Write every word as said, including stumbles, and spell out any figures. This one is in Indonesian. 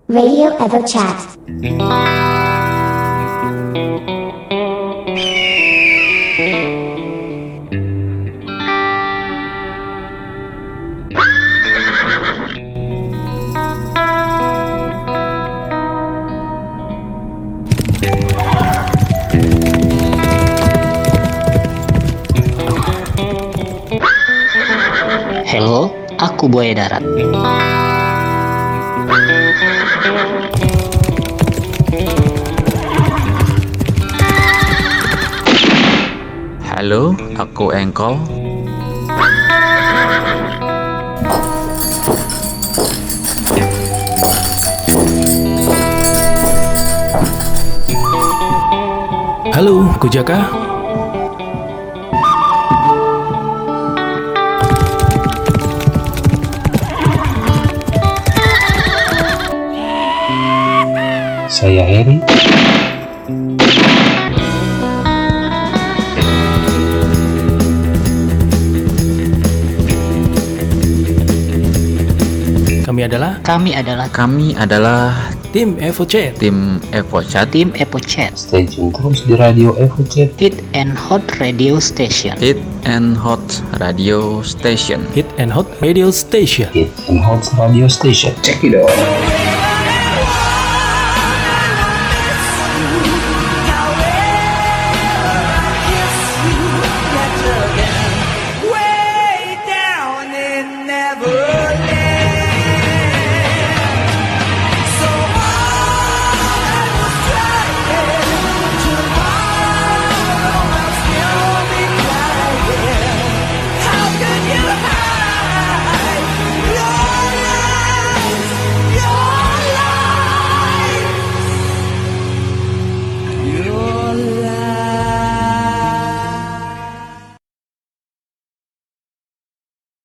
Radio Evo Chat. Halo, aku buaya darat. Halo, aku engkol. Halo, Kujaka. Saya Heri. Kami adalah Kami adalah Kami adalah tim Evo Chat. tim Evo Chat, tim Evo Chat, Stay tune terus di Radio Evo Chat. Hit and Hot Radio Station. Hit and Hot Radio Station. Hit and Hot Radio Station. Hit and Hot Radio Station. Check it out.